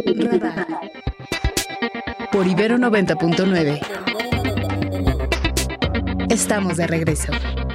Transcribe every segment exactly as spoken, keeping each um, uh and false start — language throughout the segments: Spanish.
Radar por Ibero noventa punto nueve. Estamos de regreso.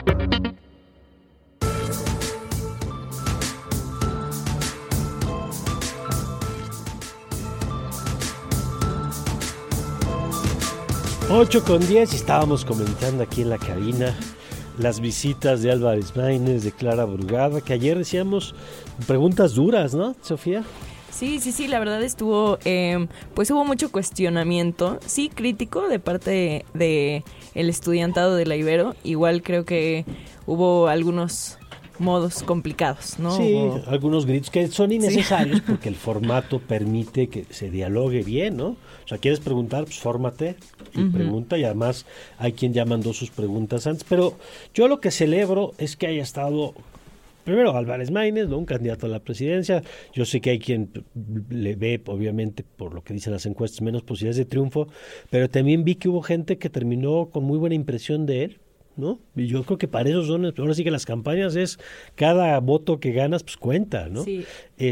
ocho con diez, y estábamos comentando aquí en la cabina las visitas de Álvarez Maínez, de Clara Brugada, que ayer decíamos preguntas duras, ¿no, Sofía? Sí, sí, sí, la verdad estuvo, eh, pues hubo mucho cuestionamiento, sí, crítico de parte de, de el estudiantado de la Ibero. Igual creo que hubo algunos modos complicados, ¿no? Sí, o... algunos gritos que son innecesarios, sí, porque el formato permite que se dialogue bien, ¿no? O sea, quieres preguntar, pues fórmate y uh-huh. pregunta, y además hay quien ya mandó sus preguntas antes, pero yo lo que celebro es que haya estado primero Álvarez Maínez, ¿no? Un candidato a la presidencia. Yo sé que hay quien le ve, obviamente, por lo que dicen las encuestas, menos posibilidades de triunfo, pero también vi que hubo gente que terminó con muy buena impresión de él, ¿no? Y yo creo que para eso son, ahora sí que las campañas es cada voto que ganas pues cuenta, ¿no? Sí.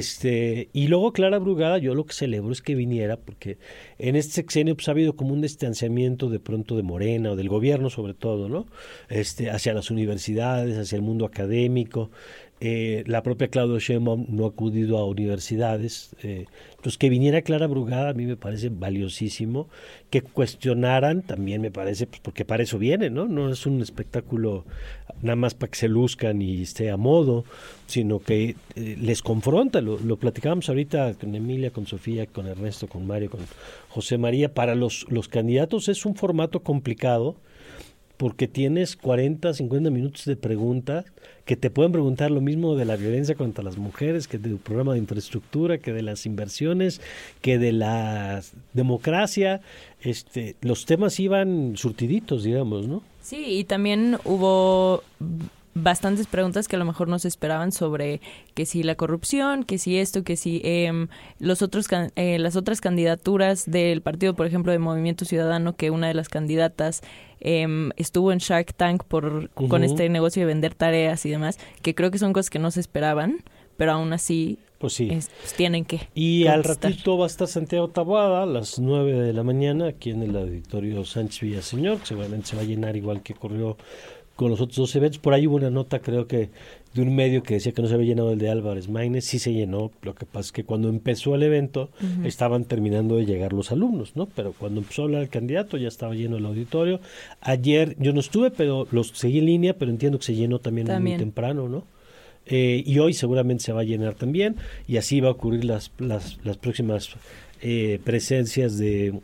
Este, y luego Clara Brugada, yo lo que celebro es que viniera, porque en este sexenio pues ha habido como un distanciamiento de pronto de Morena o del gobierno sobre todo, ¿no? Este, hacia las universidades, hacia el mundo académico. Eh, la propia Claudia Sheinbaum no ha acudido a universidades, eh, pues que viniera Clara Brugada a mí me parece valiosísimo, que cuestionaran también me parece, pues porque para eso viene, ¿no? No es un espectáculo nada más para que se luzcan y esté a modo, sino que eh, les confronta, lo, lo platicábamos ahorita con Emilia, con Sofía, con Ernesto, con Mario, con José María. Para los, los candidatos es un formato complicado, porque tienes cuarenta, cincuenta minutos de preguntas que te pueden preguntar lo mismo de la violencia contra las mujeres, que del programa de infraestructura, que de las inversiones, que de la democracia. Este, los temas iban surtiditos, digamos, ¿no? Sí, y también hubo bastantes preguntas que a lo mejor no se esperaban sobre que si la corrupción, que si esto, que si eh, los otros eh, las otras candidaturas del partido, por ejemplo, de Movimiento Ciudadano, que una de las candidatas eh, estuvo en Shark Tank por uh-huh. con este negocio de vender tareas y demás, que creo que son cosas que no se esperaban, pero aún así pues sí, es, pues tienen que y contestar. Al ratito va a estar Santiago Taboada a las nueve de la mañana aquí en el auditorio Sánchez Villaseñor, que seguramente se va a llenar igual que corrió con los otros dos eventos. Por ahí hubo una nota, creo que de un medio que decía que no se había llenado el de Álvarez Maínez. Sí se llenó, lo que pasa es que cuando empezó el evento uh-huh. estaban terminando de llegar los alumnos, ¿no? Pero cuando empezó a hablar el candidato ya estaba lleno el auditorio. Ayer yo no estuve, pero los seguí en línea, pero entiendo que se llenó también, también. muy temprano, ¿no? Eh, y hoy seguramente se va a llenar también, y así va a ocurrir las, las, las próximas Eh, presencias de,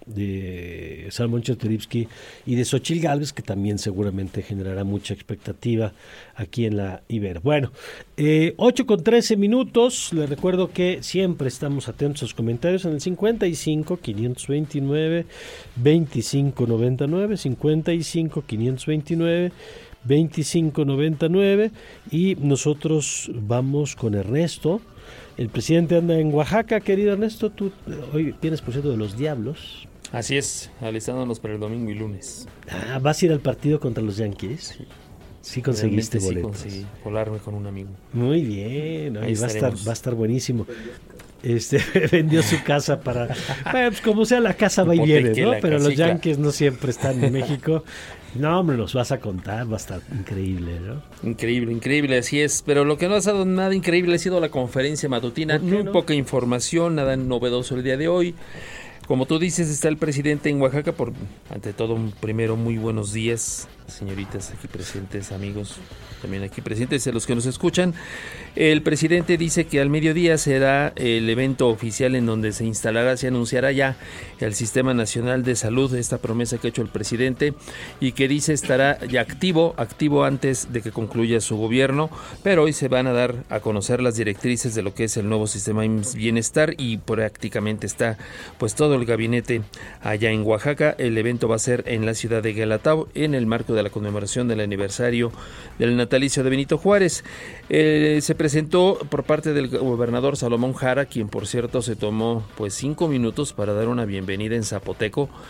de Salomón Chertorivsky y de Xochitl Gálvez, que también seguramente generará mucha expectativa aquí en la Ibero. Bueno, eh, ocho con trece minutos. Les recuerdo que siempre estamos atentos a sus comentarios en el cincuenta y cinco, quinientos veintinueve, veinticinco noventa y nueve, cincuenta y cinco, quinientos veintinueve, veinticinco noventa y nueve, y nosotros vamos con Ernesto. El presidente anda en Oaxaca, querido Ernesto. Tú hoy tienes, por cierto, de los Diablos. Así es, alistándonos para el domingo y lunes. Ah, ¿vas a ir al partido contra los Yankees? Sí. Sí conseguiste boletos. Sí, conseguí colarme con un amigo. Muy bien, ahí va a estar, va a estar buenísimo. Este vendió su casa para, bueno, pues como sea, la casa va y viene, ¿no? Pero los Yankees no siempre están en México. No, hombre, nos vas a contar, va a estar increíble, ¿no? Increíble, increíble, así es. Pero lo que no ha sido nada increíble ha sido la conferencia matutina. Muy no? poca información, nada novedoso el día de hoy. Como tú dices, está el presidente en Oaxaca. Por ante todo, un primero, muy buenos días, señoritas aquí presentes, amigos también aquí presentes, a los que nos escuchan. El presidente dice que al mediodía será el evento oficial en donde se instalará, se anunciará ya el Sistema Nacional de Salud, esta promesa que ha hecho el presidente, y que dice estará ya activo, activo antes de que concluya su gobierno, pero hoy se van a dar a conocer las directrices de lo que es el nuevo sistema de bienestar, y prácticamente está pues todo el gabinete allá en Oaxaca. El evento va a ser en la ciudad de Guelatao, en el marco de la conmemoración del aniversario del natalicio de Benito Juárez. Eh, se presentó por parte del gobernador Salomón Jara, quien por cierto se tomó pues cinco minutos para dar una bienvenida en zapoteco,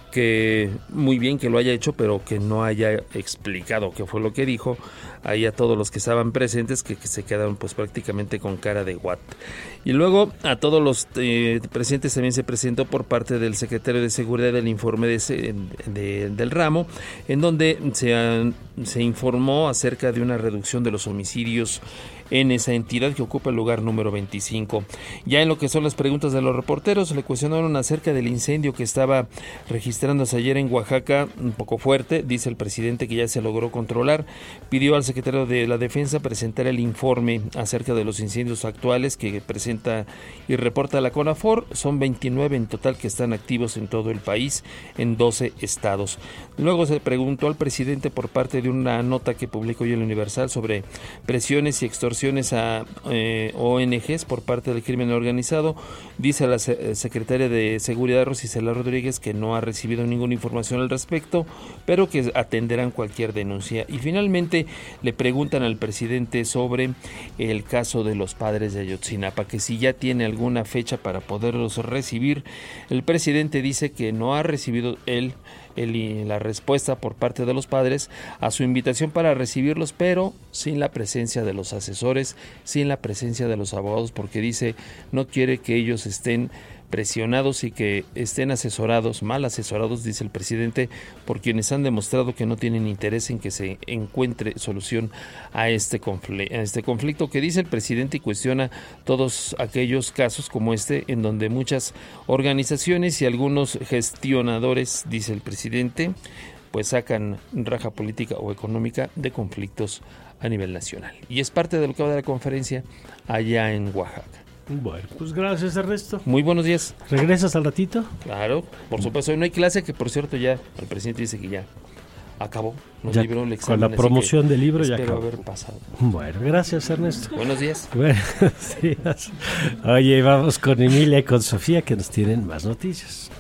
que muy bien que lo haya hecho, pero que no haya explicado qué fue lo que dijo ahí a todos los que estaban presentes, que, que se quedaron pues prácticamente con cara de what. Y luego a todos los eh, presentes también se presentó por parte del secretario de Seguridad el informe de ese, de, del ramo, en donde se, han, se informó acerca de una reducción de los homicidios en esa entidad que ocupa el lugar número veinticinco. Ya en lo que son las preguntas de los reporteros, le cuestionaron acerca del incendio que estaba registrándose ayer en Oaxaca, un poco fuerte. Dice el presidente que ya se logró controlar. Pidió al secretario de la Defensa presentar el informe acerca de los incendios actuales que presenta y reporta la CONAFOR. Son veintinueve en total que están activos en todo el país, en doce estados. Luego se preguntó al presidente por parte de una nota que publicó hoy el Universal sobre presiones y extorsiones a eh, O N Ges por parte del crimen organizado. Dice la se- secretaria de Seguridad, Rosicela Rodríguez, que no ha recibido ninguna información al respecto, pero que atenderán cualquier denuncia. Y finalmente le preguntan al presidente sobre el caso de los padres de Ayotzinapa, que si ya tiene alguna fecha para poderlos recibir. El presidente dice que no ha recibido él El, la respuesta por parte de los padres a su invitación para recibirlos, pero sin la presencia de los asesores, sin la presencia de los abogados, porque dice no quiere que ellos estén presionados y que estén asesorados, mal asesorados, dice el presidente, por quienes han demostrado que no tienen interés en que se encuentre solución a este conflicto, a este conflicto que dice el presidente, y cuestiona todos aquellos casos como este en donde muchas organizaciones y algunos gestionadores, dice el presidente, pues sacan raja política o económica de conflictos a nivel nacional. Y es parte de lo que va de la conferencia allá en Oaxaca. Bueno, pues gracias, Ernesto. Muy buenos días. ¿Regresas al ratito? Claro, por supuesto. Hoy no hay clase, que por cierto ya el presidente dice que ya acabó. Nos Ya, libró el examen. con la promoción del libro ya espero acabó. haber pasado. Bueno, gracias, Ernesto. Buenos días. Buenos días. Oye, vamos con Emilia y con Sofía, que nos tienen más noticias.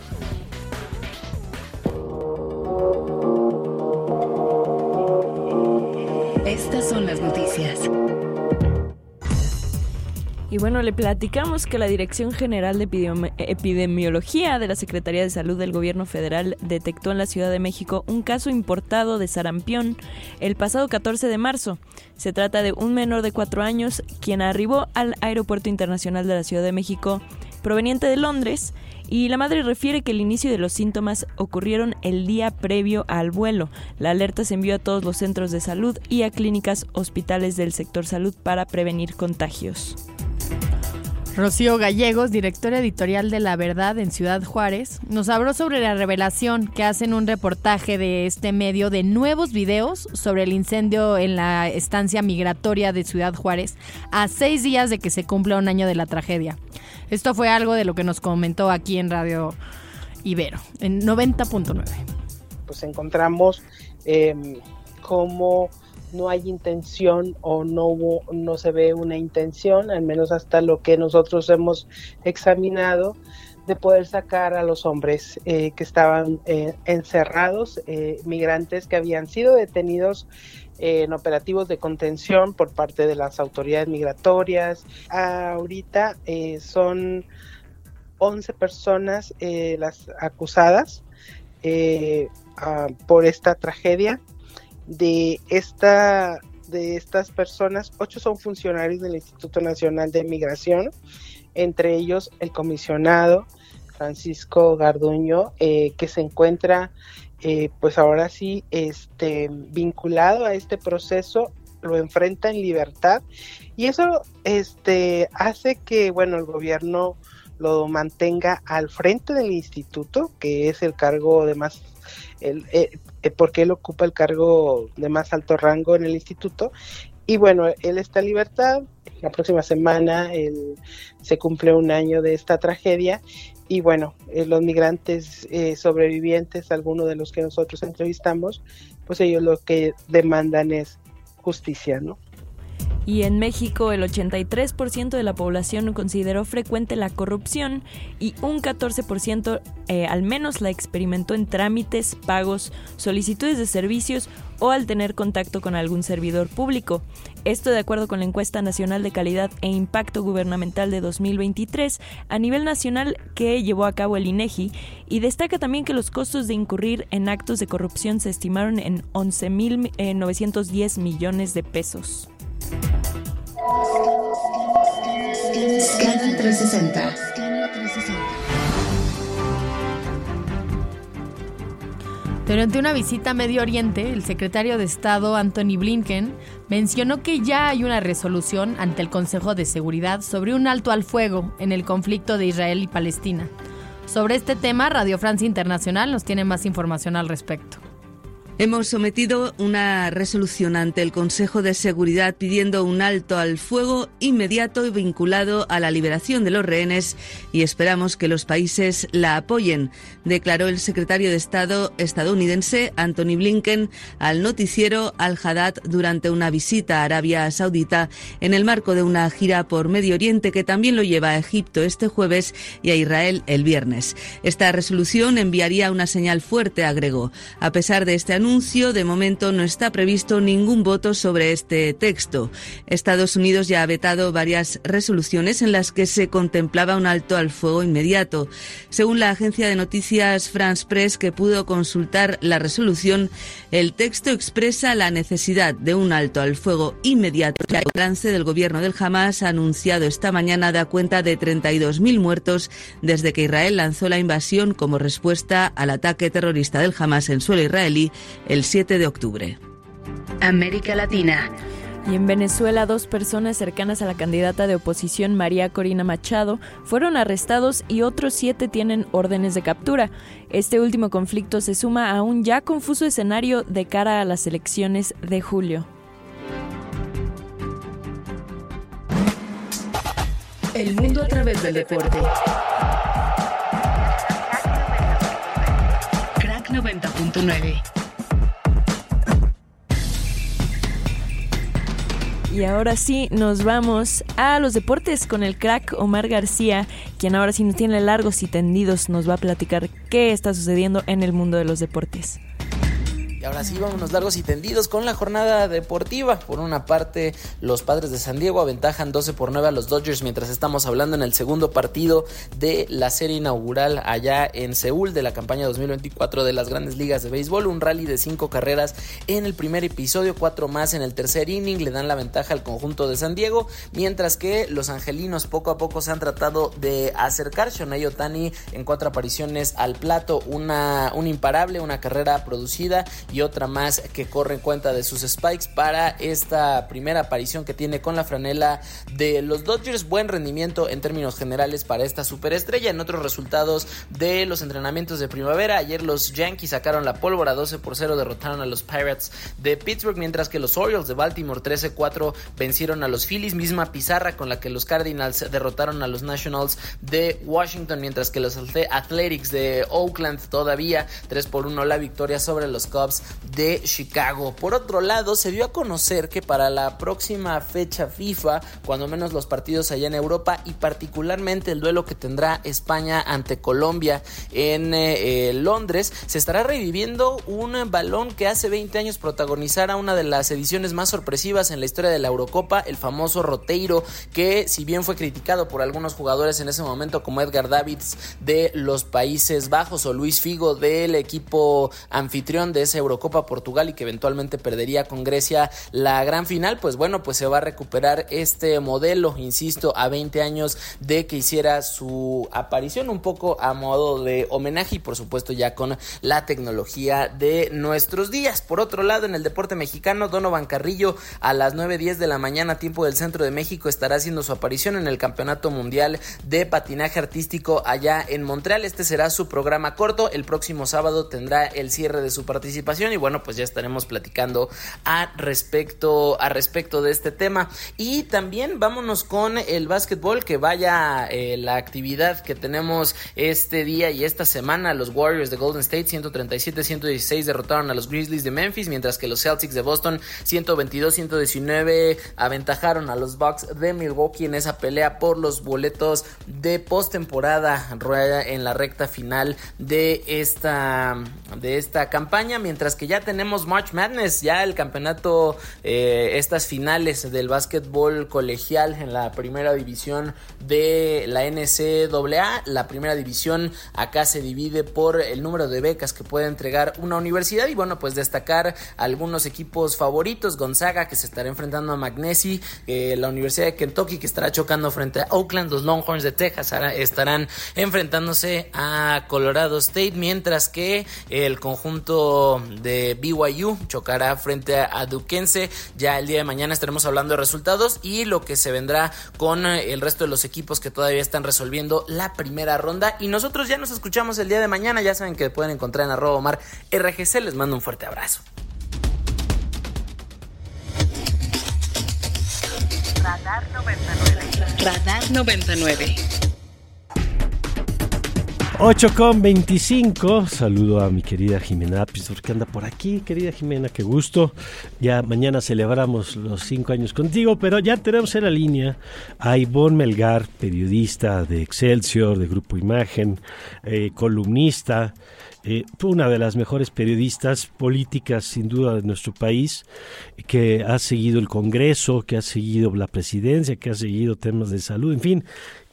Estas son las noticias. Y bueno, le platicamos que la Dirección General de Epidemi- Epidemiología de la Secretaría de Salud del Gobierno Federal detectó en la Ciudad de México un caso importado de sarampión el pasado catorce de marzo. Se trata de un menor de cuatro años quien arribó al Aeropuerto Internacional de la Ciudad de México proveniente de Londres, y la madre refiere que el inicio de los síntomas ocurrieron el día previo al vuelo. La alerta se envió a todos los centros de salud y a clínicas, hospitales del sector salud para prevenir contagios. Rocío Gallegos, directora editorial de La Verdad en Ciudad Juárez, nos habló sobre la revelación que hacen un reportaje de este medio de nuevos videos sobre el incendio en la estancia migratoria de Ciudad Juárez a seis días de que se cumpla un año de la tragedia. Esto fue algo de lo que nos comentó aquí en Radio Ibero, en noventa punto nueve. Pues encontramos eh, cómo no hay intención o no hubo, no se ve una intención, al menos hasta lo que nosotros hemos examinado, de poder sacar a los hombres eh, que estaban eh, encerrados, eh, migrantes que habían sido detenidos eh, en operativos de contención por parte de las autoridades migratorias. Ahorita eh, son once personas eh, las acusadas eh, uh, por esta tragedia. De esta de estas personas, ocho son funcionarios del Instituto Nacional de Migración, entre ellos el comisionado Francisco Garduño, eh, que se encuentra eh, pues ahora sí este vinculado a este proceso, lo enfrenta en libertad, y eso este hace que bueno el gobierno lo mantenga al frente del instituto, que es el cargo de más el, eh, porque él ocupa el cargo de más alto rango en el instituto. Y bueno, él está en libertad. La próxima semana él, se cumple un año de esta tragedia, y bueno, eh, los migrantes eh, sobrevivientes, algunos de los que nosotros entrevistamos, pues ellos lo que demandan es justicia, ¿no? Y en México el ochenta y tres por ciento de la población consideró frecuente la corrupción y un catorce por ciento eh, al menos la experimentó en trámites, pagos, solicitudes de servicios o al tener contacto con algún servidor público. Esto de acuerdo con la Encuesta Nacional de Calidad e Impacto Gubernamental de dos mil veintitrés a nivel nacional que llevó a cabo el INEGI, y destaca también que los costos de incurrir en actos de corrupción se estimaron en once mil novecientos diez millones de pesos. Scanner trescientos sesenta. Durante una visita a Medio Oriente, el secretario de Estado Antony Blinken mencionó que ya hay una resolución ante el Consejo de Seguridad sobre un alto al fuego en el conflicto de Israel y Palestina. Sobre este tema, Radio Francia Internacional nos tiene más información al respecto. Hemos sometido una resolución ante el Consejo de Seguridad pidiendo un alto al fuego inmediato y vinculado a la liberación de los rehenes y esperamos que los países la apoyen, declaró el secretario de Estado estadounidense Antony Blinken al noticiero Al Hadad durante una visita a Arabia Saudita en el marco de una gira por Medio Oriente que también lo lleva a Egipto este jueves y a Israel el viernes. Esta resolución enviaría una señal fuerte, agregó. A pesar de este anuncio, de momento no está previsto ningún voto sobre este texto. Estados Unidos ya ha vetado varias resoluciones en las que se contemplaba un alto al fuego inmediato. Según la agencia de noticias France Press, que pudo consultar la resolución, el texto expresa la necesidad de un alto al fuego inmediato. El balance del gobierno del Hamas anunciado esta mañana da cuenta de treinta y dos mil muertos desde que Israel lanzó la invasión como respuesta al ataque terrorista del Hamas en suelo israelí el siete de octubre. América Latina. Y en Venezuela, dos personas cercanas a la candidata de oposición María Corina Machado fueron arrestados y otros siete tienen órdenes de captura. Este último conflicto se suma a un ya confuso escenario de cara a las elecciones de julio. El mundo a través del deporte. Crack noventa punto nueve. Y ahora sí, nos vamos a los deportes con el crack Omar García, quien ahora sí nos tiene largos y tendidos, nos va a platicar qué está sucediendo en el mundo de los deportes. Y ahora sí, vámonos largos y tendidos con la jornada deportiva. Por una parte, los Padres de San Diego aventajan doce por nueve a los Dodgers mientras estamos hablando en el segundo partido de la serie inaugural allá en Seúl de la campaña dos mil veinticuatro de las Grandes Ligas de Béisbol. Un rally de cinco carreras en el primer episodio, cuatro más en el tercer inning, le dan la ventaja al conjunto de San Diego, mientras que los angelinos poco a poco se han tratado de acercar. Shohei Ohtani en cuatro apariciones al plato, una, un imparable, una carrera producida y otra más que corre en cuenta de sus spikes para esta primera aparición que tiene con la franela de los Dodgers. Buen rendimiento en términos generales para esta superestrella. En otros resultados de los entrenamientos de primavera, ayer los Yankees sacaron la pólvora, doce por cero derrotaron a los Pirates de Pittsburgh, mientras que los Orioles de Baltimore trece cuatro vencieron a los Phillies, misma pizarra con la que los Cardinals derrotaron a los Nationals de Washington, mientras que los Athletics de Oakland todavía tres por uno la victoria sobre los Cubs de Chicago. Por otro lado, se dio a conocer que para la próxima fecha FIFA, cuando menos los partidos allá en Europa y particularmente el duelo que tendrá España ante Colombia en eh, Londres, se estará reviviendo un balón que hace veinte años protagonizara una de las ediciones más sorpresivas en la historia de la Eurocopa, el famoso Roteiro, que si bien fue criticado por algunos jugadores en ese momento como Edgar Davids de los Países Bajos o Luis Figo del equipo anfitrión de esa Eurocopa Portugal y que eventualmente perdería con Grecia la gran final, pues bueno, pues se va a recuperar este modelo, insisto, a veinte años de que hiciera su aparición, un poco a modo de homenaje y por supuesto ya con la tecnología de nuestros días. Por otro lado, en el deporte mexicano, Donovan Carrillo a las nueve diez de la mañana, tiempo del centro de México, estará haciendo su aparición en el Campeonato Mundial de Patinaje Artístico allá en Montreal. Este será su programa corto, el próximo sábado tendrá el cierre de su participación información y bueno, pues ya estaremos platicando a respecto, a respecto de este tema. Y también vámonos con el básquetbol, que vaya eh, la actividad que tenemos este día y esta semana. Los Warriors de Golden State ciento treinta y siete a ciento dieciséis derrotaron a los Grizzlies de Memphis, mientras que los Celtics de Boston ciento veintidós a ciento diecinueve aventajaron a los Bucks de Milwaukee en esa pelea por los boletos de postemporada en la recta final de esta, de esta campaña, mientras que ya tenemos March Madness, ya el campeonato, eh, estas finales del básquetbol colegial en la primera división de la N C A A. La primera división acá se divide por el número de becas que puede entregar una universidad y bueno, pues destacar algunos equipos favoritos: Gonzaga, que se estará enfrentando a Magnesi, eh, la Universidad de Kentucky, que estará chocando frente a Oakland, los Longhorns de Texas estarán enfrentándose a Colorado State, mientras que el conjunto de B Y U chocará frente a Duquesne. Ya el día de mañana estaremos hablando de resultados y lo que se vendrá con el resto de los equipos que todavía están resolviendo la primera ronda, y nosotros ya nos escuchamos el día de mañana. Ya saben que pueden encontrar en arroba Omar R G C. Les mando un fuerte abrazo. Radar noventa y nueve. Radar noventa y nueve. ocho con veinticinco, saludo a mi querida Jimena Apis, que anda por aquí. Querida Jimena, qué gusto. Ya mañana celebramos los cinco años contigo, pero ya tenemos en la línea a Ivonne Melgar, periodista de Excelsior, de Grupo Imagen, eh, columnista, eh, una de las mejores periodistas políticas sin duda de nuestro país, que ha seguido el Congreso, que ha seguido la presidencia, que ha seguido temas de salud, en fin,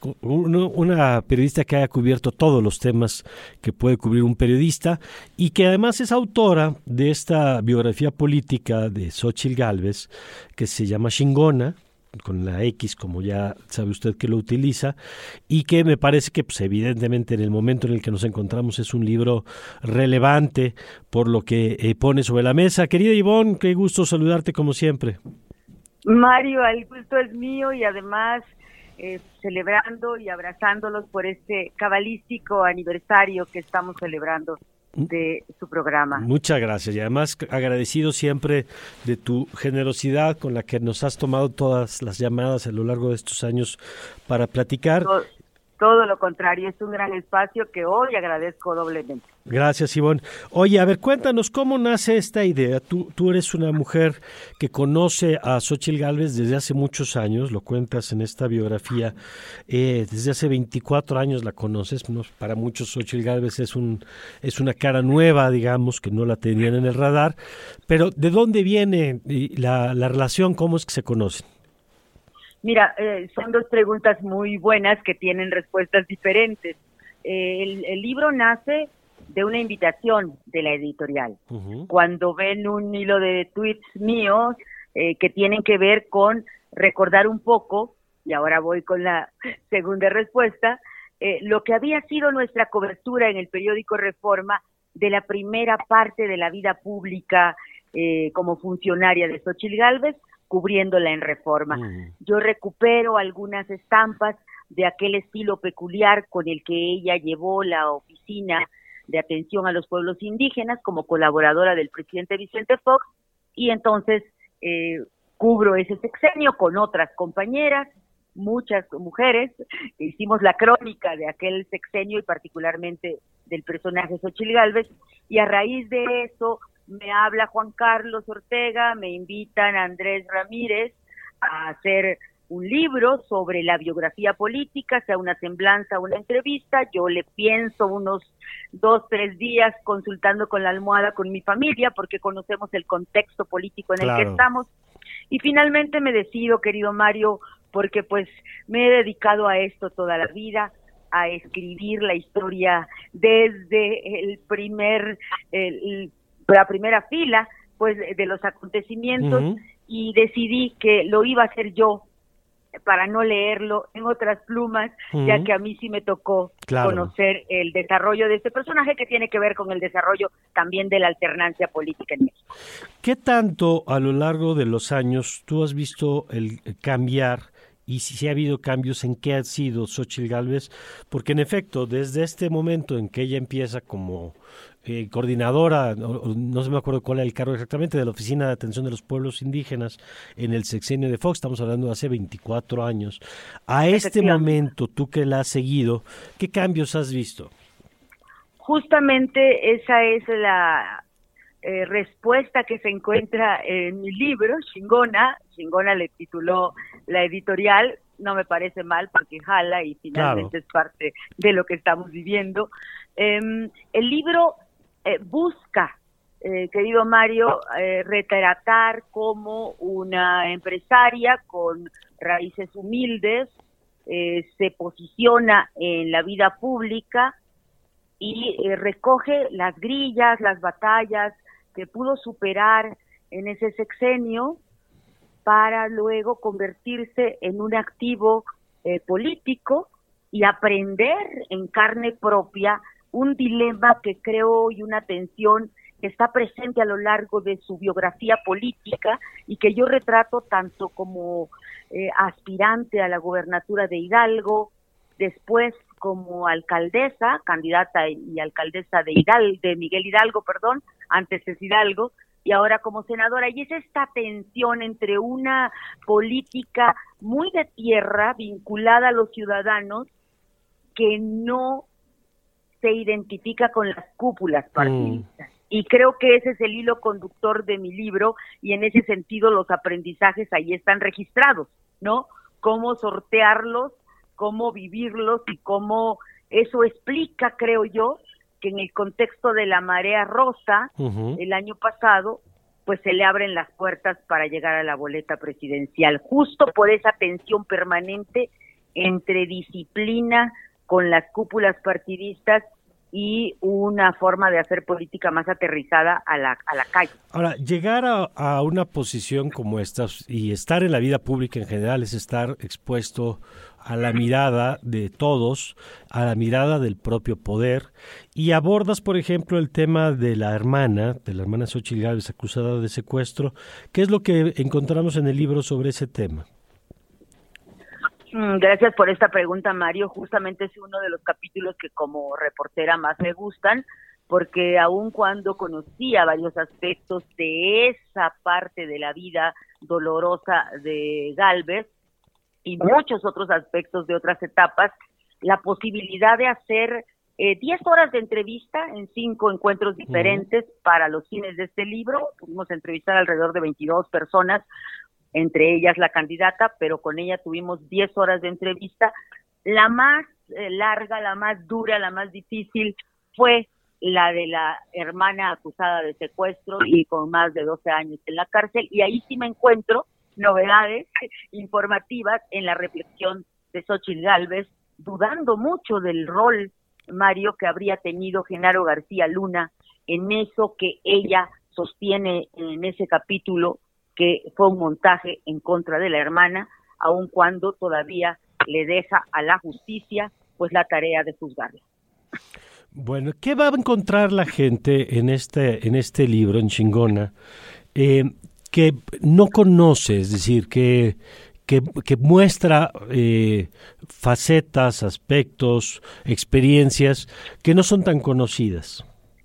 una periodista que haya cubierto todos los temas que puede cubrir un periodista y que además es autora de esta biografía política de Xóchitl Gálvez que se llama Chingona, con la X, como ya sabe usted que lo utiliza, y que me parece que pues evidentemente en el momento en el que nos encontramos es un libro relevante por lo que eh, pone sobre la mesa. Querida Ivonne, qué gusto saludarte como siempre. Mario, el gusto es mío y además Eh, celebrando y abrazándolos por este cabalístico aniversario que estamos celebrando de su programa. Muchas gracias y además agradecido siempre de tu generosidad con la que nos has tomado todas las llamadas a lo largo de estos años para platicar. Todo, todo lo contrario, es un gran espacio que hoy agradezco doblemente. Gracias, Ivonne. Oye, a ver, cuéntanos cómo nace esta idea. Tú, tú eres una mujer que conoce a Xóchitl Gálvez desde hace muchos años, lo cuentas en esta biografía, eh, desde hace veinticuatro años la conoces, ¿no? Para muchos Xóchitl Gálvez es, un, es una cara nueva, digamos, que no la tenían en el radar, pero ¿de dónde viene la, la relación? ¿Cómo es que se conocen? Mira, eh, son dos preguntas muy buenas que tienen respuestas diferentes. Eh, el, el libro nace de una invitación de la editorial. Uh-huh. Cuando ven un hilo de tweets míos eh, que tienen que ver con recordar un poco, y ahora voy con la segunda respuesta, eh, lo que había sido nuestra cobertura en el periódico Reforma de la primera parte de la vida pública eh, como funcionaria de Xóchitl Gálvez, cubriéndola en Reforma. Uh-huh. Yo recupero algunas estampas de aquel estilo peculiar con el que ella llevó la oficina de atención a los pueblos indígenas como colaboradora del presidente Vicente Fox, y entonces eh, cubro ese sexenio con otras compañeras, muchas mujeres, hicimos la crónica de aquel sexenio y particularmente del personaje Xóchitl Gálvez, y a raíz de eso me habla Juan Carlos Ortega, me invitan a Andrés Ramírez a hacer un libro sobre la biografía política, sea una semblanza, una entrevista. Yo le pienso unos dos, tres días consultando con la almohada con mi familia, porque conocemos el contexto político en claro. el que estamos. Y finalmente me decido, querido Mario, porque pues me he dedicado a esto toda la vida, a escribir la historia desde el primer, el, la primera fila, pues de los acontecimientos, uh-huh. y decidí que lo iba a hacer yo, para no leerlo en otras plumas, uh-huh. ya que a mí sí me tocó claro. conocer el desarrollo de este personaje que tiene que ver con el desarrollo también de la alternancia política en México. ¿Qué tanto a lo largo de los años tú has visto el cambiar, y si, si ha habido cambios, en qué ha sido Xóchitl Gálvez? Porque en efecto, desde este momento en que ella empieza como eh, coordinadora, no, no se me acuerdo cuál era el cargo exactamente, de la Oficina de Atención de los Pueblos Indígenas en el sexenio de Fox, estamos hablando de hace veinticuatro años. A este momento, tú que la has seguido, ¿qué cambios has visto? Justamente esa es la eh, respuesta que se encuentra en mi libro, Xingona. Xingona le tituló la editorial, no me parece mal porque jala y finalmente claro. es parte de lo que estamos viviendo. Eh, el libro eh, busca, eh, querido Mario, eh, retratar cómo una empresaria con raíces humildes eh, se posiciona en la vida pública y eh, recoge las grillas, las batallas que pudo superar en ese sexenio para luego convertirse en un activo eh, político y aprender en carne propia un dilema que creo y una tensión que está presente a lo largo de su biografía política y que yo retrato tanto como eh, aspirante a la gobernatura de Hidalgo, después como alcaldesa, candidata y alcaldesa de Hidalgo, de Miguel Hidalgo, perdón, antes es Hidalgo, y ahora como senadora, y es esta tensión entre una política muy de tierra, vinculada a los ciudadanos, que no se identifica con las cúpulas partidistas. Mm. Y creo que ese es el hilo conductor de mi libro, y en ese sentido los aprendizajes ahí están registrados, ¿no? Cómo sortearlos, cómo vivirlos y cómo eso explica, creo yo, que en el contexto de la marea rosa, uh-huh. el año pasado, pues se le abren las puertas para llegar a la boleta presidencial, justo por esa tensión permanente entre disciplina con las cúpulas partidistas y una forma de hacer política más aterrizada a la, a la calle. Ahora, llegar a, a una posición como esta y estar en la vida pública en general es estar expuesto a la mirada de todos, a la mirada del propio poder, y abordas, por ejemplo, el tema de la hermana, de la hermana Xóchitl Gálvez acusada de secuestro. ¿Qué es lo que encontramos en el libro sobre ese tema? Gracias por esta pregunta, Mario. Justamente es uno de los capítulos que como reportera más me gustan, porque aun cuando conocía varios aspectos de esa parte de la vida dolorosa de Gálvez y muchos otros aspectos de otras etapas, la posibilidad de hacer eh, diez horas de entrevista en cinco encuentros diferentes uh-huh. para los fines de este libro. Pudimos entrevistar alrededor de veintidós personas, entre ellas la candidata, pero con ella tuvimos diez horas de entrevista. La más eh, larga, la más dura, la más difícil fue la de la hermana acusada de secuestro y con más de doce años en la cárcel, y ahí sí me encuentro novedades informativas en la reflexión de Xóchitl Gálvez, dudando mucho del rol, Mario, que habría tenido Genaro García Luna en eso que ella sostiene en ese capítulo, que fue un montaje en contra de la hermana, aun cuando todavía le deja a la justicia pues la tarea de juzgarla. Bueno, ¿qué va a encontrar la gente en este en este libro, en Xingona, eh, que no conoce, es decir, que que, que muestra eh, facetas, aspectos, experiencias que no son tan conocidas?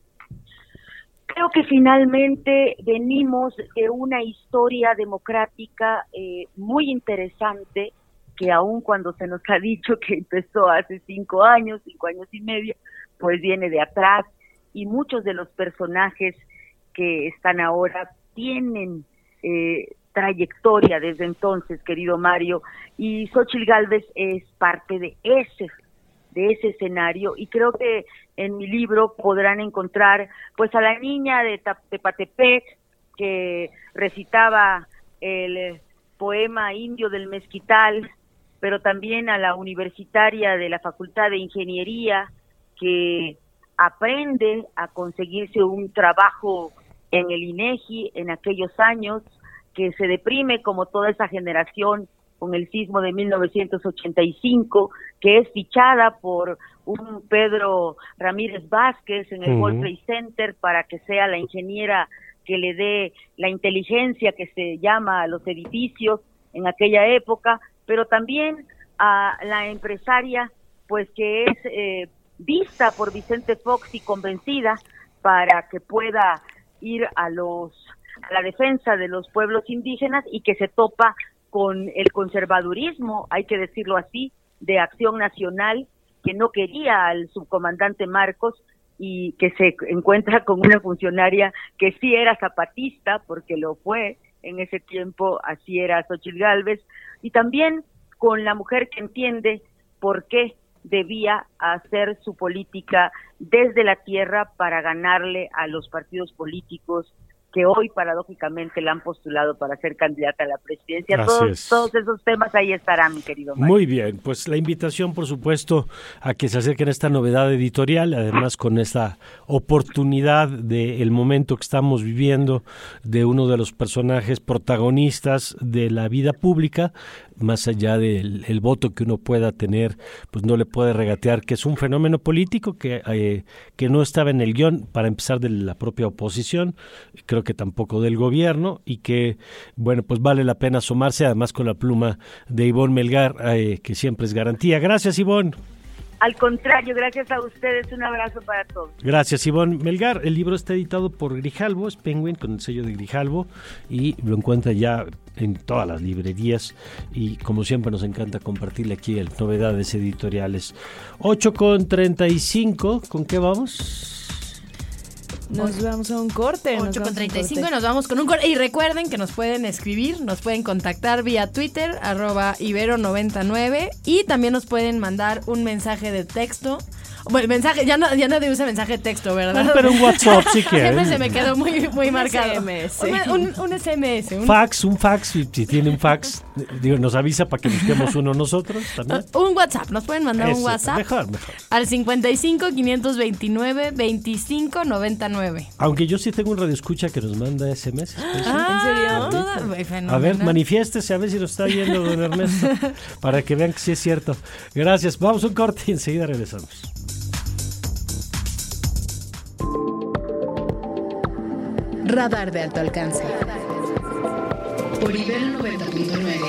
Creo que finalmente venimos de una historia democrática eh, muy interesante, que aun cuando se nos ha dicho que empezó hace cinco años, cinco años y medio, pues viene de atrás, y muchos de los personajes que están ahora tienen eh, trayectoria desde entonces, querido Mario, y Xóchitl Gálvez es parte de ese de ese escenario, y creo que en mi libro podrán encontrar pues a la niña de Tepatepec que recitaba el poema indio del mezquital, pero también a la universitaria de la Facultad de Ingeniería que aprende a conseguirse un trabajo en el INEGI en aquellos años, que se deprime como toda esa generación con el sismo de mil novecientos ochenta y cinco, que es fichada por un Pedro Ramírez Vázquez en el uh-huh. World Trade Center para que sea la ingeniera que le dé la inteligencia que se llama a los edificios en aquella época, pero también a la empresaria, pues que es eh, vista por Vicente Fox y convencida para que pueda ir a los a la defensa de los pueblos indígenas y que se topa con el conservadurismo, hay que decirlo así, de Acción Nacional, que no quería al subcomandante Marcos y que se encuentra con una funcionaria que sí era zapatista, porque lo fue en ese tiempo, así era Xóchitl Gálvez, y también con la mujer que entiende por qué debía hacer su política desde la tierra para ganarle a los partidos políticos que hoy paradójicamente la han postulado para ser candidata a la presidencia. Todos, todos esos temas ahí estarán, mi querido Mario. Muy bien, pues la invitación, por supuesto, a que se acerquen a esta novedad editorial, además con esta oportunidad del momento que estamos viviendo, de uno de los personajes protagonistas de la vida pública, más allá del el voto que uno pueda tener, pues no le puede regatear que es un fenómeno político que, eh, que no estaba en el guión, para empezar, de la propia oposición, creo que tampoco del gobierno, y que, bueno, pues vale la pena asomarse, además con la pluma de Ivonne Melgar, eh, que siempre es garantía. Gracias, Ivonne. Al contrario, gracias a ustedes, un abrazo para todos. Gracias, Ivonne Melgar. El libro está editado por Grijalbo, es Penguin, con el sello de Grijalbo, y lo encuentra ya en todas las librerías, y como siempre nos encanta compartirle aquí el novedades editoriales. ocho con treinta y cinco, ¿con qué vamos? Nos vamos a un corte. ocho con treinta y cinco y nos vamos con un corte. Y recuerden que nos pueden escribir, nos pueden contactar vía Twitter, arroba Ibero noventa y nueve, y también nos pueden mandar un mensaje de texto. Bueno, mensaje, ya, no, ya nadie usa mensaje de texto, ¿verdad? No, pero un WhatsApp sí que. Siempre se me quedó muy, muy un marcado. S M S. Un, un, un S M S. Un fax, un fax, si, si tiene un fax, digo, nos avisa para que busquemos uno nosotros también. Un WhatsApp, nos pueden mandar Eso, un WhatsApp. Mejor, mejor. Al cincuenta y cinco, quinientos veintinueve, veinticinco noventa y nueve. Aunque yo sí tengo un radioescucha que nos manda S M S. Pues, Ah, ¿sí? toda, a ver, manifiéstese, a ver si nos está yendo don Ernesto, para que vean que sí es cierto. Gracias, vamos a un corte y enseguida regresamos. Radar de alto alcance. Por Ibero noventa punto nueve.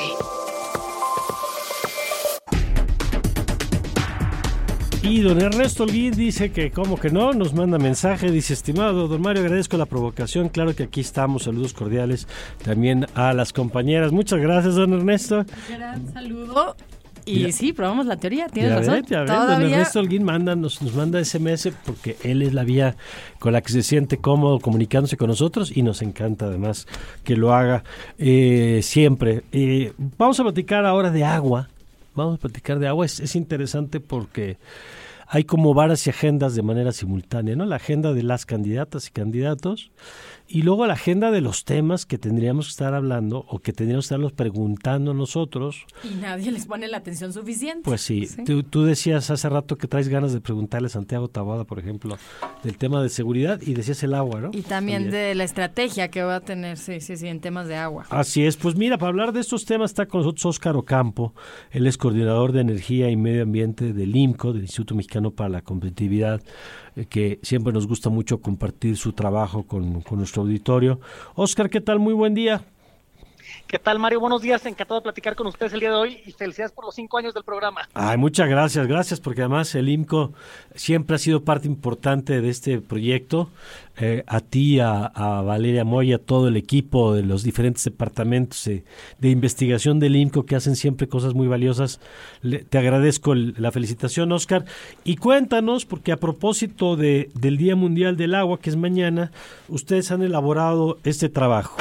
Y don Ernesto Holguín dice que como que no, nos manda mensaje, dice: estimado don Mario, agradezco la provocación, claro que aquí estamos, saludos cordiales también a las compañeras. Muchas gracias, don Ernesto. Gran saludo. Y Ya. sí, probamos la teoría, tienes Ya razón. ves, ya ves, Todavía... don Ernesto Holguín manda, nos, nos manda S M S porque él es la vía con la que se siente cómodo comunicándose con nosotros, y nos encanta además que lo haga eh, siempre. Eh, vamos a platicar ahora de agua, vamos a platicar de agua, es, es interesante porque hay como varas y agendas de manera simultánea, ¿no? La agenda de las candidatas y candidatos, y luego la agenda de los temas que tendríamos que estar hablando o que tendríamos que estarnos preguntando nosotros. Y nadie les pone la atención suficiente. Pues sí, sí. Tú, tú decías hace rato que traes ganas de preguntarle a Santiago Taboada, por ejemplo, del tema de seguridad, y decías el agua, ¿no? Y también, también de la estrategia que va a tener, sí, sí, sí, en temas de agua. Así es, pues mira, para hablar de estos temas está con nosotros Óscar Ocampo, él es coordinador de Energía y Medio Ambiente del I M C O, del Instituto Mexicano para la Competitividad, eh, que siempre nos gusta mucho compartir su trabajo con, con nuestro auditorio. Óscar, ¿qué tal? Muy buen día. ¿Qué tal, Mario? Buenos días, encantado de platicar con ustedes el día de hoy y felicidades por los cinco años del programa. Ay, muchas gracias, gracias, porque además el I M C O siempre ha sido parte importante de este proyecto. Eh, a ti, a, a Valeria Moya, a todo el equipo de los diferentes departamentos de, de investigación del I M C O que hacen siempre cosas muy valiosas. Le, te agradezco el, la felicitación, Óscar. Y cuéntanos, porque a propósito de, del Día Mundial del Agua, que es mañana, ustedes han elaborado este trabajo.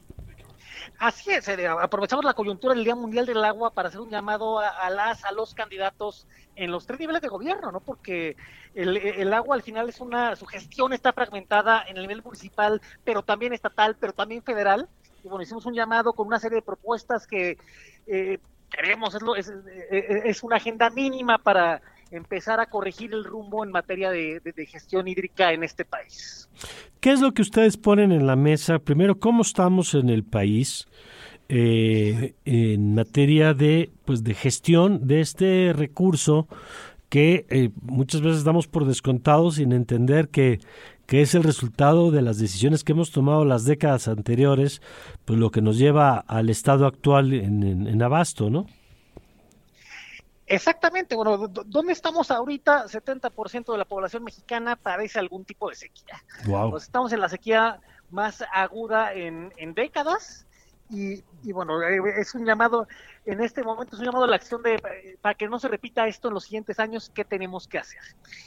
Así es, eh, aprovechamos la coyuntura del Día Mundial del Agua para hacer un llamado a, a las a los candidatos en los tres niveles de gobierno, ¿no? Porque el, el agua al final es una, su gestión está fragmentada en el nivel municipal, pero también estatal, pero también federal. Y bueno, hicimos un llamado con una serie de propuestas que eh, queremos, es, lo, es, es una agenda mínima para empezar a corregir el rumbo en materia de, de, de gestión hídrica en este país. ¿Qué es lo que ustedes ponen en la mesa? Primero, ¿cómo estamos en el país eh, en materia de, pues, de gestión de este recurso que eh, muchas veces damos por descontado sin entender que, que es el resultado de las decisiones que hemos tomado las décadas anteriores, pues lo que nos lleva al estado actual en, en, en abasto, ¿no? Exactamente, bueno, ¿dónde estamos ahorita? setenta por ciento de la población mexicana padece algún tipo de sequía. Wow. Pues estamos en la sequía más aguda en, en décadas y, y bueno, es un llamado, en este momento es un llamado a la acción de, para que no se repita esto en los siguientes años, ¿qué tenemos que hacer?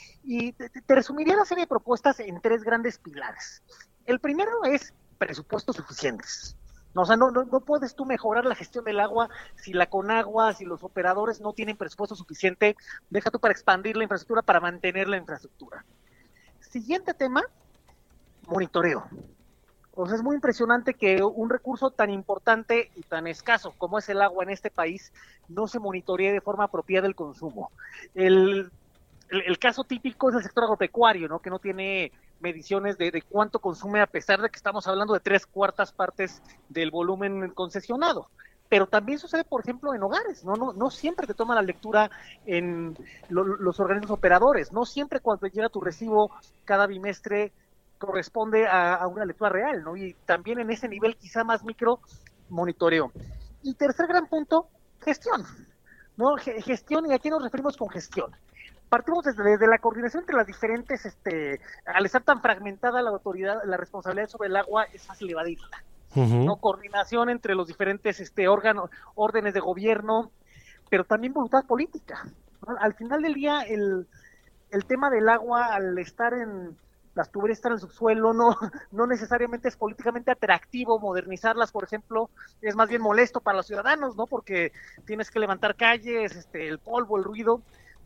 Y te, te resumiría la serie de propuestas en tres grandes pilares. El primero es presupuestos suficientes. No, o sea, no, no, no puedes tú mejorar la gestión del agua si la Conagua, si los operadores no tienen presupuesto suficiente, deja tú para expandir la infraestructura, para mantener la infraestructura. Siguiente tema, monitoreo. O sea, es muy impresionante que un recurso tan importante y tan escaso como es el agua en este país no se monitoree de forma apropiada el consumo. El, el, el caso típico es el sector agropecuario, ¿no? Que no tiene mediciones de, de cuánto consume, a pesar de que estamos hablando de tres cuartas partes del volumen concesionado. Pero también sucede, por ejemplo, en hogares, ¿no? No, no siempre te toma la lectura en lo, los organismos operadores, no siempre cuando llega tu recibo cada bimestre corresponde a, a una lectura real, ¿no? Y también en ese nivel quizá más micro, monitoreo. Y tercer gran punto, gestión, ¿no? G- gestión, ¿y a qué nos referimos con gestión? Partimos desde, desde la coordinación entre las diferentes, este, al estar tan fragmentada la autoridad, la responsabilidad sobre el agua, es fácil evadirla. Uh-huh. ¿No? Coordinación entre los diferentes este, órganos, órdenes de gobierno, pero también voluntad política, ¿no? Al final del día, el, el tema del agua, al estar en las tuberías, estar en el subsuelo, no, no necesariamente es políticamente atractivo modernizarlas, por ejemplo, es más bien molesto para los ciudadanos, ¿no? Porque tienes que levantar calles, este, el polvo, el ruido.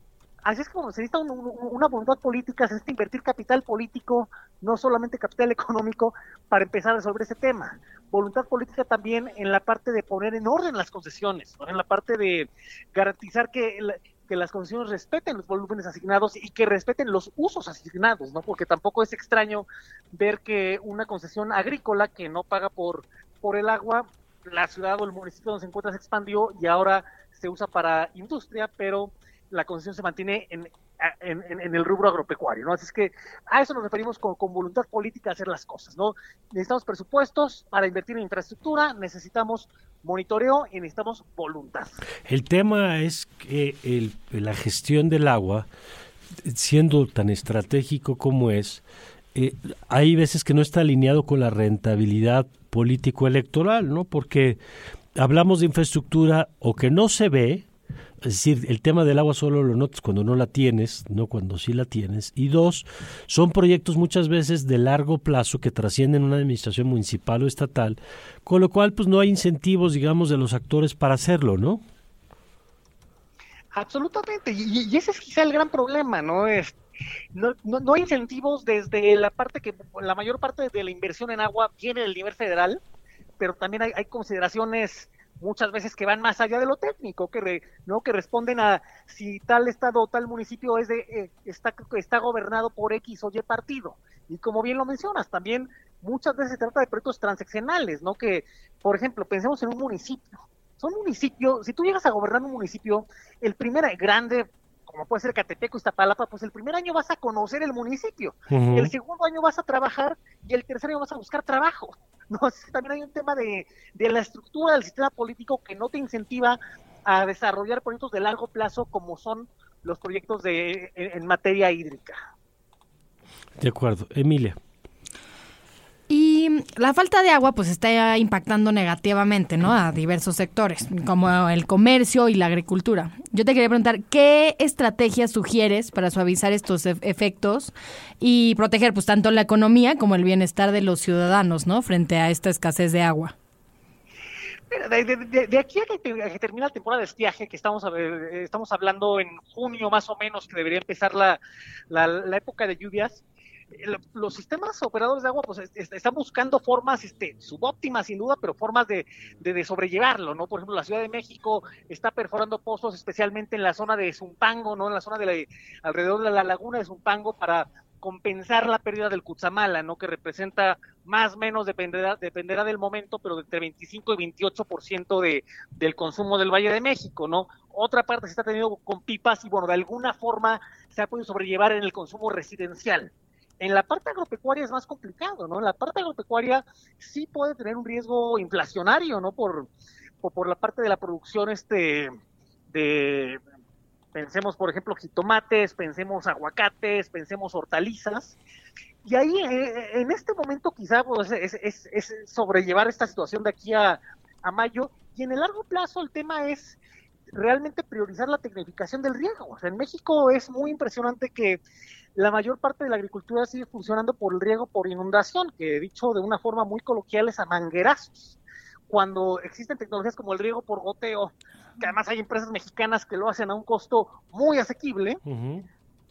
Así es como se necesita un, un, una voluntad política, se necesita invertir capital político, no solamente capital económico, para empezar a resolver ese tema. Voluntad política también en la parte de poner en orden las concesiones, ¿no? En la parte de garantizar que, el, que las concesiones respeten los volúmenes asignados y que respeten los usos asignados, ¿no? Porque tampoco es extraño ver que una concesión agrícola que no paga por, por el agua, la ciudad o el municipio donde se encuentra se expandió y ahora se usa para industria, pero la concesión se mantiene en, en, en el rubro agropecuario, ¿no? Así es que a eso nos referimos con, con voluntad política a hacer las cosas, ¿no? Necesitamos presupuestos para invertir en infraestructura, necesitamos monitoreo y necesitamos voluntad. El tema es que el, la gestión del agua, siendo tan estratégico como es, eh, hay veces que no está alineado con la rentabilidad político-electoral, ¿no? Porque hablamos de infraestructura o que no se ve. Es decir, el tema del agua solo lo notas cuando no la tienes, no cuando sí la tienes. Y dos, son proyectos muchas veces de largo plazo que trascienden una administración municipal o estatal, con lo cual pues no hay incentivos, digamos, de los actores para hacerlo, ¿no? Absolutamente, y, y ese es quizá el gran problema, ¿no? Es, no, no, no hay incentivos desde la parte que, la mayor parte de la inversión en agua viene del nivel federal, pero también hay, hay consideraciones muchas veces que van más allá de lo técnico, que re, no que responden a si tal estado o tal municipio es de eh, está está gobernado por X o Y partido. Y como bien lo mencionas, también muchas veces se trata de proyectos transaccionales, ¿no? Que, por ejemplo, pensemos en un municipio. Son municipios, si tú llegas a gobernar un municipio, el primer grande, como puede ser Catepec o Iztapalapa, pues el primer año vas a conocer el municipio, uh-huh. El segundo año vas a trabajar y el tercer año vas a buscar trabajo. No, también hay un tema de, de la estructura del sistema político que no te incentiva a desarrollar proyectos de largo plazo como son los proyectos de en, en materia hídrica. De acuerdo. Emilia. Y la falta de agua pues está impactando negativamente, ¿no? A diversos sectores, como el comercio y la agricultura. Yo te quería preguntar, ¿qué estrategias sugieres para suavizar estos e- efectos y proteger pues tanto la economía como el bienestar de los ciudadanos, ¿no? Frente a esta escasez de agua. De, de, de, de aquí a que, a que termine la temporada de estiaje, que estamos, a ver, estamos hablando en junio más o menos, que debería empezar la, la, la época de lluvias, los sistemas operadores de agua pues están buscando formas este, subóptimas sin duda, pero formas de, de, de sobrellevarlo, ¿no? Por ejemplo, la Ciudad de México está perforando pozos especialmente en la zona de Zumpango, ¿no? En la zona de la, alrededor de la laguna de Zumpango para compensar la pérdida del Cutzamala, ¿no? Que representa más o menos, dependerá, dependerá del momento, pero entre veinticinco y veintiocho por ciento de, del consumo del Valle de México, ¿no? Otra parte se está teniendo con pipas y bueno, de alguna forma se ha podido sobrellevar en el consumo residencial. En la parte agropecuaria es más complicado, ¿no? En la parte agropecuaria sí puede tener un riesgo inflacionario, ¿no? Por, por, por la parte de la producción este de, Pensemos, por ejemplo, jitomates, pensemos aguacates, pensemos hortalizas. Y ahí, eh, en este momento, quizá pues, es, es, es sobrellevar esta situación de aquí a, a mayo. Y en el largo plazo el tema es realmente priorizar la tecnificación del riego. O sea, en México es muy impresionante que la mayor parte de la agricultura sigue funcionando por el riego por inundación, que dicho de una forma muy coloquial es a manguerazos. Cuando existen tecnologías como el riego por goteo, que además hay empresas mexicanas que lo hacen a un costo muy asequible, uh-huh.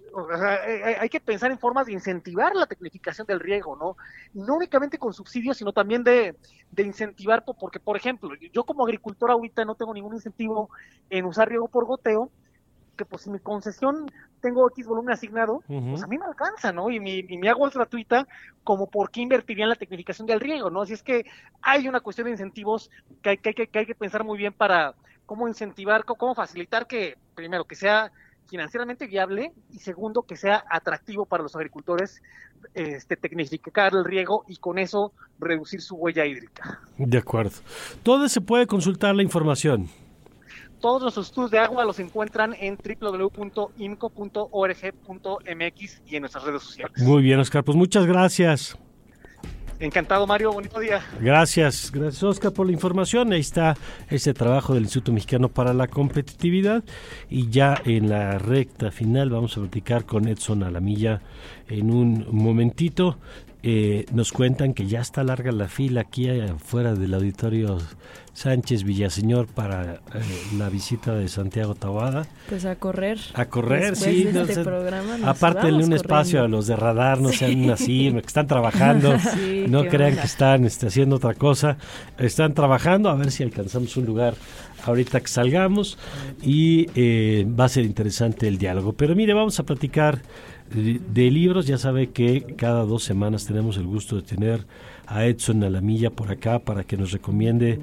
O sea, hay que pensar en formas de incentivar la tecnificación del riego, ¿no? No únicamente con subsidios, sino también de, de incentivar, porque, por ejemplo, yo como agricultor ahorita no tengo ningún incentivo en usar riego por goteo, que pues si mi concesión tengo X volumen asignado, uh-huh. pues a mí me alcanza, ¿no? Y mi, y mi agua es gratuita, como por qué invertiría en la tecnificación del riego, ¿no? Así es que hay una cuestión de incentivos que hay que, que, que, hay que pensar muy bien para cómo incentivar, cómo facilitar que, primero, que sea financieramente viable y segundo, que sea atractivo para los agricultores este, tecnificar el riego y con eso reducir su huella hídrica. De acuerdo. ¿Dónde se puede consultar la información? Todos los estudios de agua los encuentran en doble u doble u doble u punto i m c o punto org punto m x y en nuestras redes sociales. Muy bien, Oscar, pues muchas gracias. Encantado, Mario, bonito día. Gracias, gracias Oscar por la información. Ahí está este trabajo del Instituto Mexicano para la Competitividad y ya en la recta final vamos a platicar con Edson Alamilla en un momentito. Eh, nos cuentan que ya está larga la fila aquí afuera del auditorio Sánchez Villaseñor para eh, la visita de Santiago Taboada. Pues a correr. A correr, Después sí. De no, este o sea, programa aparte de un corriendo. espacio a los de radar, no sí. sean así, que están trabajando, sí, no crean mala. que están este, haciendo otra cosa. Están trabajando, a ver si alcanzamos un lugar ahorita que salgamos y eh, va a ser interesante el diálogo. Pero mire, vamos a platicar de, de libros. Ya sabe que cada dos semanas tenemos el gusto de tener a Edson Alamilla por acá para que nos recomiende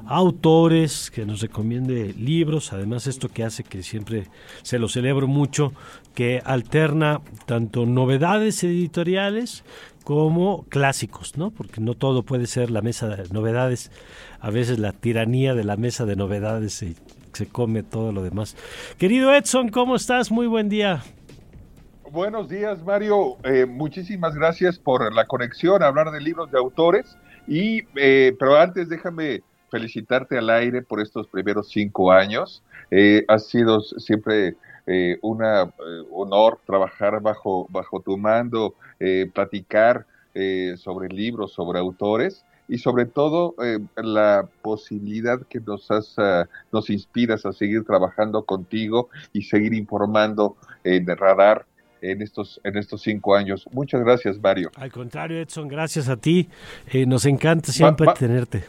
autores, que nos recomiende libros. Además, esto que hace, que siempre se lo celebro mucho, que alterna tanto novedades editoriales como clásicos, ¿no? Porque no todo puede ser la mesa de novedades. A veces la tiranía de la mesa de novedades se, se come todo lo demás. Querido Edson, ¿cómo estás? Muy buen día. Buenos días, Mario. Eh, muchísimas gracias por la conexión, a hablar de libros de autores. Y, eh, pero antes déjame felicitarte al aire por estos primeros cinco años. Eh, ha sido siempre eh, un eh, honor trabajar bajo, bajo tu mando, eh, platicar eh, sobre libros, sobre autores y sobre todo eh, la posibilidad que nos, has, uh, nos inspiras a seguir trabajando contigo y seguir informando en Radar en estos en estos cinco años. Muchas gracias, Mario. Al contrario, Edson, gracias a ti. Eh, nos encanta siempre va, va, tenerte.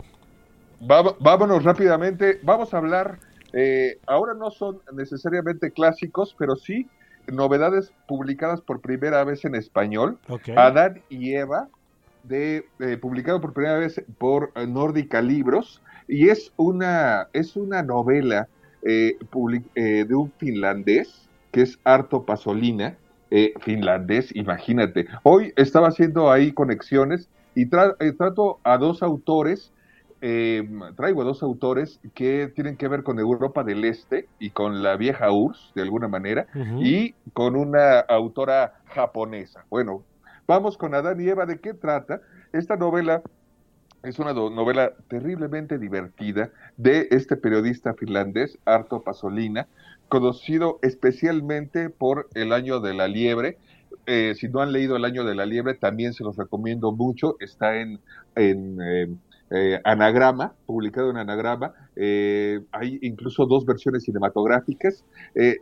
Va, vámonos rápidamente. Vamos a hablar, eh, ahora no son necesariamente clásicos, pero sí novedades publicadas por primera vez en español. Okay. Adán y Eva, de eh, publicado por primera vez por eh, Nórdica Libros, y es una, es una novela eh, public, eh, de un finlandés, que es Arto Pasolina, eh, finlandés, imagínate. Hoy estaba haciendo ahí conexiones y tra- eh, trato a dos autores, eh, traigo a dos autores que tienen que ver con Europa del Este y con la vieja U R S S, de alguna manera, uh-huh. y con una autora japonesa. Bueno, vamos con Adán y Eva. ¿De qué trata? Esta novela es una do- novela terriblemente divertida de este periodista finlandés, Arto Pasolina, conocido especialmente por El Año de la Liebre. Eh, si no han leído El Año de la Liebre, también se los recomiendo mucho. Está en, en eh, eh, Anagrama, publicado en Anagrama. Eh, hay incluso dos versiones cinematográficas. Eh,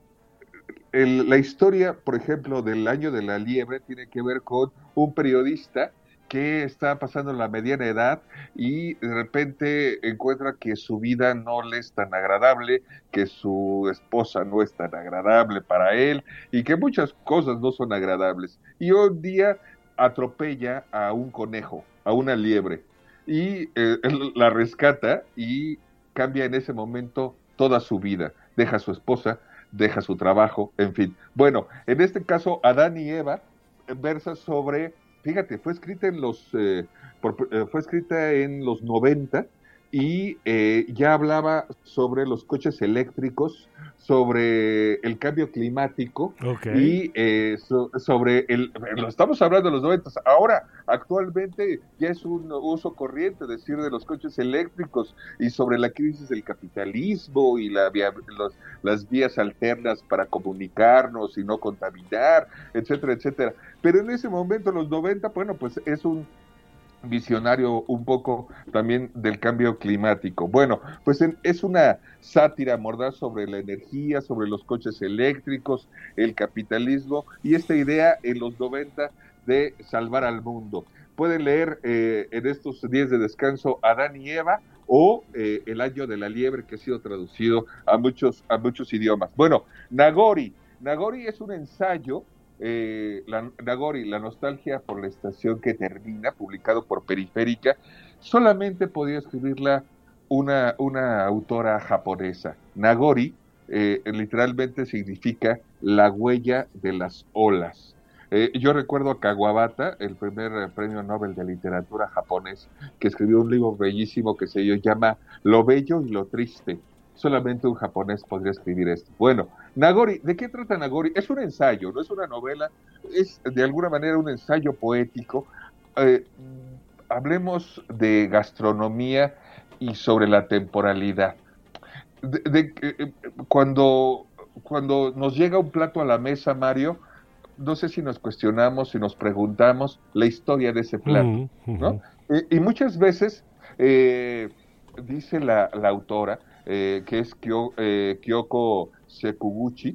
el, la historia, por ejemplo, del Año de la Liebre tiene que ver con un periodista que está pasando la mediana edad y de repente encuentra que su vida no le es tan agradable, que su esposa no es tan agradable para él y que muchas cosas no son agradables. Y un día atropella a un conejo, a una liebre, y eh, él la rescata y cambia en ese momento toda su vida. Deja a su esposa, deja su trabajo, en fin. Bueno, en este caso, Adán y Eva versa sobre... Fíjate, fue escrita en los eh, por, eh, fue escrita en los noventa, y eh, ya hablaba sobre los coches eléctricos, sobre el cambio climático, okay. y eh, so, sobre el, lo estamos hablando de los noventas, ahora actualmente ya es un uso corriente decir de los coches eléctricos, y sobre la crisis del capitalismo y la vía, los, las vías alternas para comunicarnos y no contaminar, etcétera, etcétera. Pero en ese momento, los noventa, bueno, pues es un visionario un poco también del cambio climático. Bueno, pues en, es una sátira mordaz sobre la energía, sobre los coches eléctricos, el capitalismo, y esta idea en los noventa de salvar al mundo. Pueden leer eh, en estos días de descanso Adán y Eva, o eh, El año de la liebre, que ha sido traducido a muchos, a muchos idiomas. Bueno, Nagori. Nagori es un ensayo, Eh, la, Nagori, la nostalgia por la estación que termina, publicado por Periférica. Solamente podía escribirla una, una autora japonesa. Nagori eh, literalmente significa la huella de las olas. Eh, yo recuerdo a Kawabata, el primer eh, premio Nobel de literatura japonés, que escribió un libro bellísimo que se llama Lo bello y lo triste. Solamente un japonés podría escribir esto. Bueno, Nagori, ¿de qué trata Nagori? Es un ensayo, no es una novela, es de alguna manera un ensayo poético. Eh, hablemos de gastronomía y sobre la temporalidad. De, de, eh, cuando, cuando nos llega un plato a la mesa, Mario, no sé si nos cuestionamos, si nos preguntamos la historia de ese plato, uh-huh. ¿no? Y, y muchas veces, eh, dice la, la autora, Eh, que es Kyo, eh, Kyoko Sekuguchi,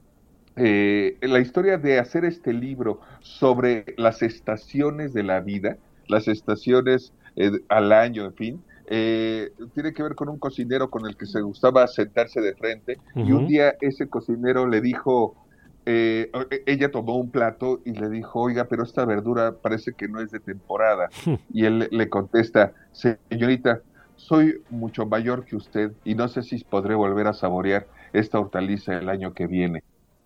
eh, la historia de hacer este libro sobre las estaciones de la vida, las estaciones eh, al año, en fin, eh, tiene que ver con un cocinero con el que se gustaba sentarse de frente, uh-huh. y un día ese cocinero le dijo, eh, ella tomó un plato y le dijo, oiga, pero esta verdura parece que no es de temporada, y él le contesta, señorita, soy mucho mayor que usted y no sé si podré volver a saborear esta hortaliza el año que viene.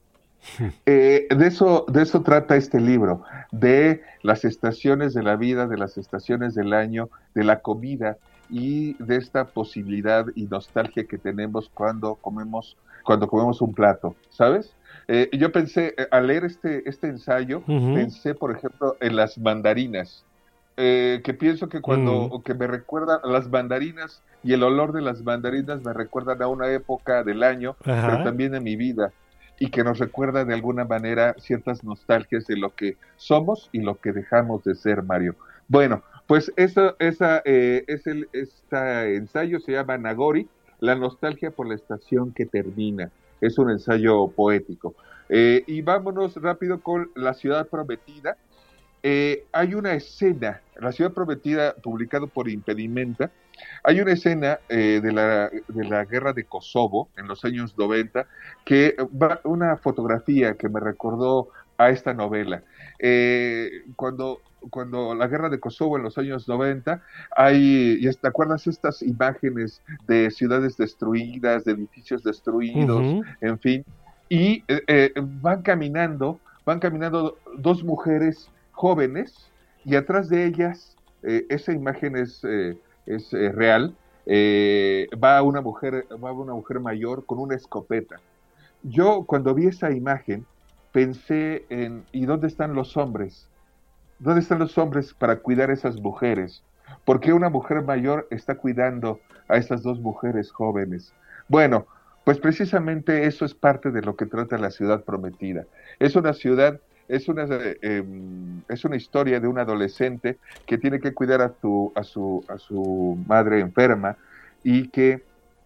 Eh, de eso, de eso trata este libro, de las estaciones de la vida, de las estaciones del año, de la comida y de esta posibilidad y nostalgia que tenemos cuando comemos, cuando comemos un plato, ¿sabes? Eh, yo pensé, al leer este, este ensayo, uh-huh. pensé, por ejemplo, en las mandarinas. Eh, que pienso que cuando, mm. que me recuerdan las mandarinas y el olor de las mandarinas me recuerdan a una época del año, Ajá. pero también a mi vida, y que nos recuerda de alguna manera ciertas nostalgias de lo que somos y lo que dejamos de ser, Mario. Bueno, pues eso, esa, eh, es el, este ensayo se llama Nagori, la nostalgia por la estación que termina. Es un ensayo poético. Eh, y vámonos rápido con La ciudad prometida. Eh, hay una escena, La ciudad prometida, publicado por Impedimenta, hay una escena eh, de, la, de la guerra de Kosovo en los años noventa, que va una fotografía que me recordó a esta novela. Eh, cuando, cuando la guerra de Kosovo en los años noventa, hay, ¿te acuerdas estas imágenes de ciudades destruidas, de edificios destruidos, uh-huh. en fin? Y eh, eh, van caminando, van caminando dos mujeres jóvenes, y atrás de ellas, eh, esa imagen es, eh, es eh, real, eh, va una mujer, va una mujer mayor con una escopeta. Yo cuando vi esa imagen pensé en, ¿y dónde están los hombres? ¿Dónde están los hombres para cuidar a esas mujeres? ¿Por qué una mujer mayor está cuidando a esas dos mujeres jóvenes? Bueno, pues precisamente eso es parte de lo que trata La ciudad prometida. Es una ciudad Es una, eh, es una historia de un adolescente que tiene que cuidar a, tu, a, su, a su madre enferma, y que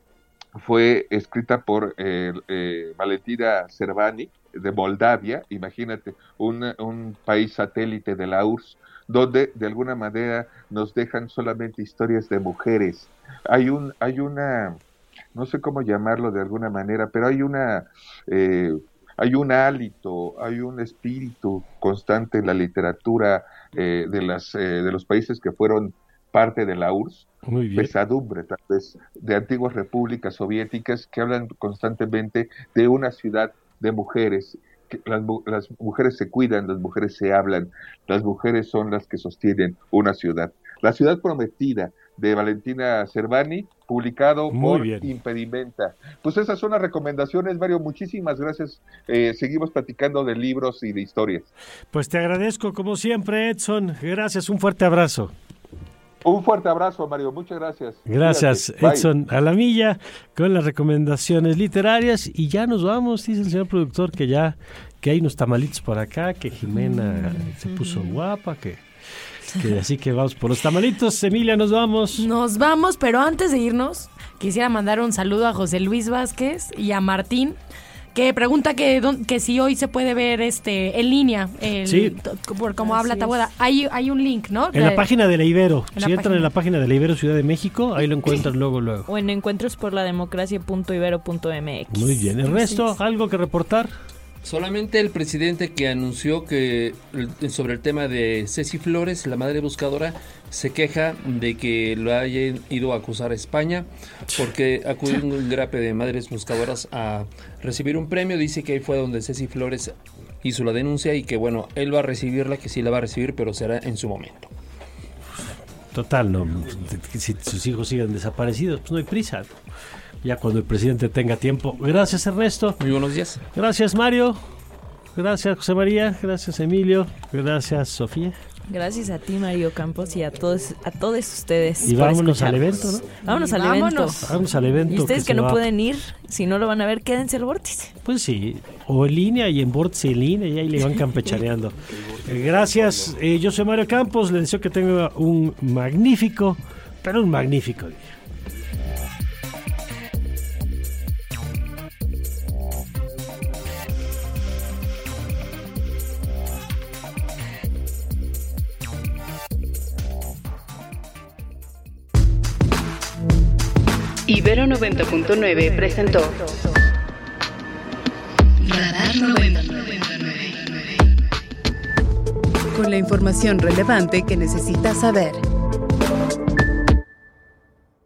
fue escrita por eh, eh, Valentina Cervani, de Moldavia, imagínate, un, un país satélite de la U R S S, donde de alguna manera nos dejan solamente historias de mujeres. Hay, un, hay una, no sé cómo llamarlo de alguna manera, pero hay una... Eh, Hay un hálito, hay un espíritu constante en la literatura eh, de, las, eh, de los países que fueron parte de la U R S S, Muy bien. pesadumbre tal vez, de antiguas repúblicas soviéticas que hablan constantemente de una ciudad de mujeres. Que las, las mujeres se cuidan, las mujeres se hablan, las mujeres son las que sostienen una ciudad. La ciudad prometida de Valentina Cervani, publicado Muy por bien. Impedimenta. Pues esas son las recomendaciones, Mario, muchísimas gracias. Eh, seguimos platicando de libros y de historias. Pues te agradezco como siempre, Edson. Gracias, un fuerte abrazo. Un fuerte abrazo, Mario, muchas gracias. Gracias, Cuídate. Edson Alamilla, con las recomendaciones literarias. Y ya nos vamos, dice el señor productor, que ya que hay unos tamalitos por acá, que Jimena se puso guapa, que, que así que vamos por los tamalitos. Emilia, nos vamos. Nos vamos, pero antes de irnos, quisiera mandar un saludo a José Luis Vázquez y a Martín, que pregunta que, don- que si hoy se puede ver este en línea, el, Sí. t- por cómo Así habla es. Taboada. Hay, hay un link, ¿no? En la De- página de la Ibero. En la Si entran página. en la página de la Ibero Ciudad de México, ahí lo encuentran luego, luego. O en encuentros por la democracia punto ibero punto m x. Muy bien. El resto, ¿algo que reportar? Solamente el presidente que anunció que el- sobre el tema de Ceci Flores, la madre buscadora, se queja de que lo hayan ido a acusar a España porque acudió un grape de madres buscadoras a recibir un premio. Dice que ahí fue donde Ceci Flores hizo la denuncia y que bueno, él va a recibirla, que sí la va a recibir, pero será en su momento. Total, no. Si sus hijos siguen desaparecidos, pues no hay prisa, ¿no? Ya cuando el presidente tenga tiempo. Gracias, Ernesto. Muy buenos días. Gracias, Mario. Gracias, José María. Gracias, Emilio. Gracias, Sofía. Gracias a ti, Mario Campos, y a todos a todos ustedes. Y por vámonos al escucharnos. evento, ¿no? Vámonos Y al vámonos. evento. Vamos al evento. Y ustedes que, se no va- pueden ir, si no lo van a ver, quédense al vórtice. Pues sí, o en línea y en Vortex en línea, y ahí le van campechaneando. Eh, gracias, eh, yo soy Mario Campos, les deseo que tenga un magnífico, pero un magnífico día. Ibero noventa punto nueve presentó Radar noventa. Con la información relevante que necesitas saber.